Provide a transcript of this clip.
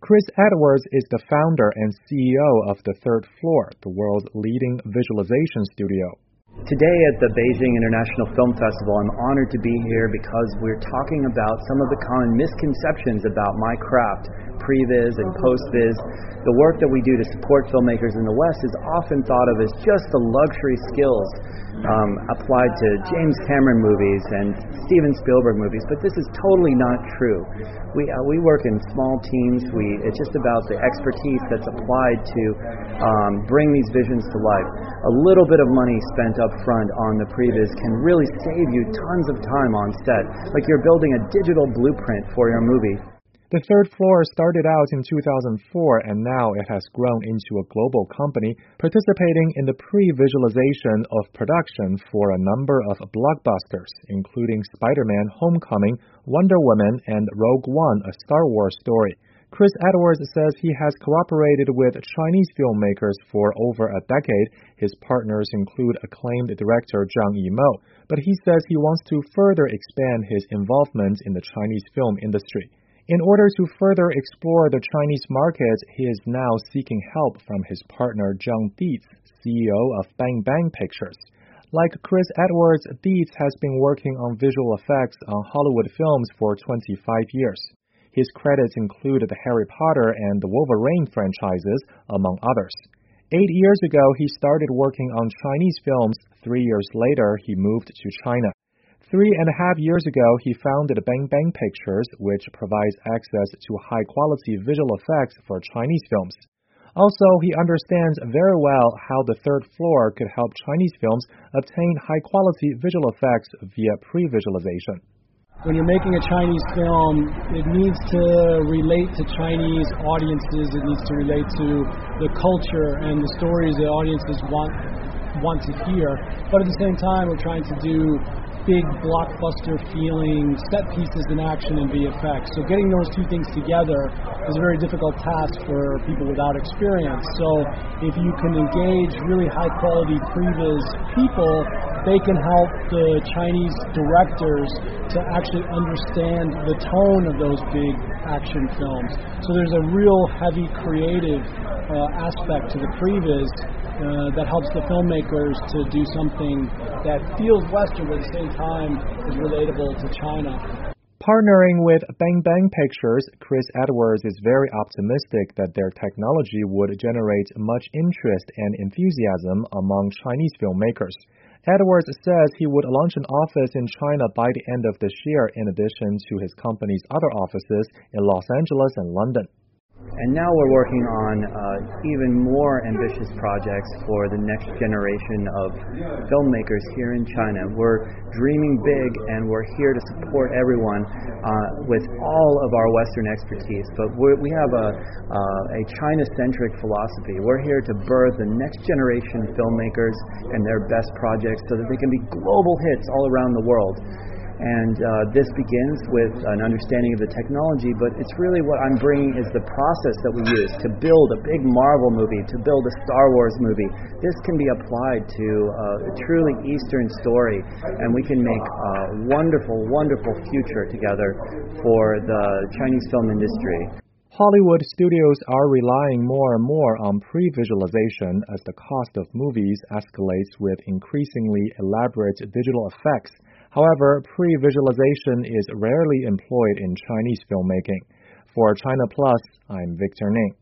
Chris Edwards is the founder and CEO of The Third Floor, the world's leading visualization studio. Today at the Beijing International Film Festival, I'm honored to be here because we're talking about some of the common misconceptions about my craft, previs and postviz. The work that we do to support filmmakers in the West is often thought of as just the luxury skills applied to James Cameron movies and Steven Spielberg movies, but this is totally not true. We work in small teams. It's just about the expertise that's applied to bring these visions to life. A little bit of money spent up front on the previs can really save you tons of time on set, like you're building a digital blueprint for your movie. The Third Floor started out in 2004 and now it has grown into a global company participating in the pre-visualization of production for a number of blockbusters, including Spider-Man: Homecoming, Wonder Woman, and Rogue One, a Star Wars story. Chris Edwards says he has cooperated with Chinese filmmakers for over a decade. His partners include acclaimed director Zhang Yimou, but he says he wants to further expand his involvement in the Chinese film industry. In order to further explore the Chinese market, he is now seeking help from his partner Zhang Dietz, CEO of Bang Bang Pictures. Like Chris Edwards, Dietz has been working on visual effects on Hollywood films for 25 years. His credits include the Harry Potter and the Wolverine franchises, among others. 8 years ago, he started working on Chinese films. 3 years later, he moved to China. 3.5 years ago, he founded Bang Bang Pictures, which provides access to high-quality visual effects for Chinese films. Also, he understands very well how The Third Floor could help Chinese films obtain high-quality visual effects via pre-visualization. When you're making a Chinese film, it needs to relate to Chinese audiences. It needs to relate to the culture and the stories the audiences want to hear. But at the same time, we're trying to do big blockbuster feeling set pieces in action and VFX. So getting those two things together is a very difficult task for people without experience. So if you can engage really high quality previs people, they can help the Chinese directors to actually understand the tone of those big action films. So there's a real heavy creative aspect to the previs that helps the filmmakers to do something that feels Western but at the same time is relatable to China. Partnering with Bang Bang Pictures, Chris Edwards is very optimistic that their technology would generate much interest and enthusiasm among Chinese filmmakers. Edwards says he would launch an office in China by the end of this year in addition to his company's other offices in Los Angeles and London. And now we're working on even more ambitious projects for the next generation of filmmakers here in China. We're dreaming big and we're here to support everyone with all of our Western expertise. But we have a China-centric philosophy. We're here to birth the next generation filmmakers and their best projects so that they can be global hits all around the world. And this begins with an understanding of the technology, but it's really what I'm bringing is the process that we use to build a big Marvel movie, to build a Star Wars movie. This can be applied to a truly Eastern story, and we can make a wonderful, wonderful future together for the Chinese film industry. Hollywood studios are relying more and more on pre-visualization as the cost of movies escalates with increasingly elaborate digital effects. However, pre-visualization is rarely employed in Chinese filmmaking. For China Plus, I'm Victor Ning.